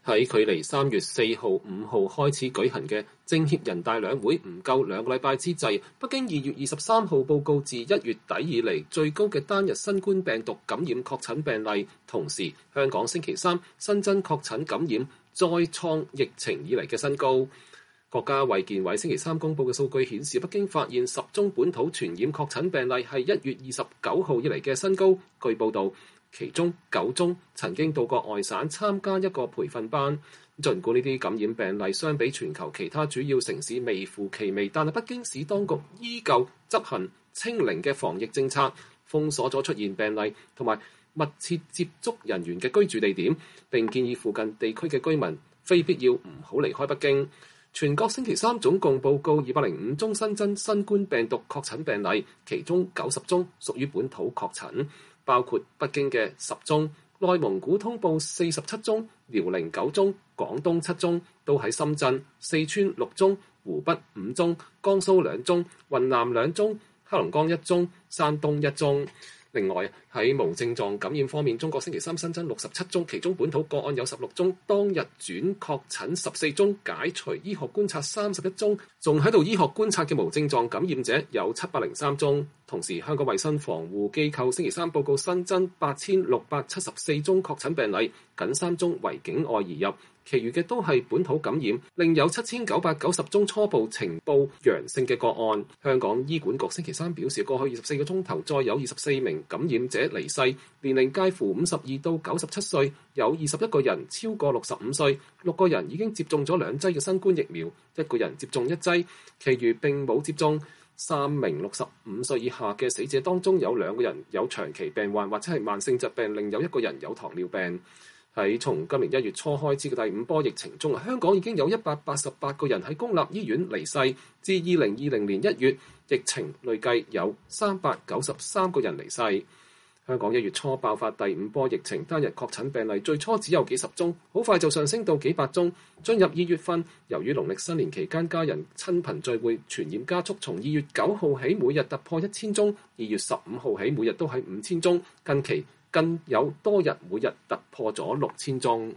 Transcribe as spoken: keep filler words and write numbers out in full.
喺距離三月四號、五號開始舉行嘅政協人大兩會唔夠兩個禮拜之際，北京二月二十三號報告自一月底以嚟最高嘅單日新冠病毒感染確診病例，同時香港星期三新增確診感染再創疫情以嚟嘅新高。國家衛健委星期三公佈嘅數據顯示，北京發現十宗本土傳染確診病例係一月二十九號以嚟嘅新高。據報導，其中九宗曾經到過外省參加一個培訓班。儘管呢啲感染病例相比全球其他主要城市微乎其微，但係北京市當局依舊執行清零嘅防疫政策，封鎖咗出現病例同埋密切接觸人員嘅居住地點，並建議附近地區嘅居民非必要唔好離開北京。全國星期三總共報告二百零五宗新增新冠病毒確診病例，其中九十宗屬於本土確診，包括北京嘅十宗，內蒙古通報四十七宗，遼寧九宗，廣東七宗，都喺深圳，四川六宗，湖北五宗，江蘇兩宗，雲南兩宗，黑龍江一宗，山東一宗。另外喺無症狀感染方面，中國星期三新增六十七宗，其中本土個案有十六宗，當日轉確診十四宗，解除醫學觀察三十一宗，仲喺度醫學觀察嘅無症狀感染者有七百零三宗。同時，香港衛生防護機構星期三報告新增八千六百七十四宗確診病例，僅三宗為境外移入，其餘嘅都係本土感染，另有七千九百九十宗初步呈報陽性嘅個案。香港醫管局星期三表示，過去二十四個鐘頭再有二十四名感染者離世，年齡介乎五十二到九十七歲，有二十一個人超過六十五歲，六個人已經接種咗兩劑嘅新冠疫苗，一個人接種一劑，其餘並冇接種。三名六十五歲以下嘅死者當中，有兩個人有長期病患或者係慢性疾病，另有一個人有糖尿病。喺從今年一月初開始嘅第五波疫情中，香港已經有一百八十八個人喺公立醫院離世。至二零二零年一月，疫情累計有三百九十三個人離世。香港一月初爆發第五波疫情，單日確診病例最初只有幾十宗，好快就上升到幾百宗。進入二月份，由於農曆新年期間家人親朋聚會，傳染加速，從二月九號起每日突破一千宗，二月十五號起每日都喺五千宗，近期更有多日每日突破咗六千宗。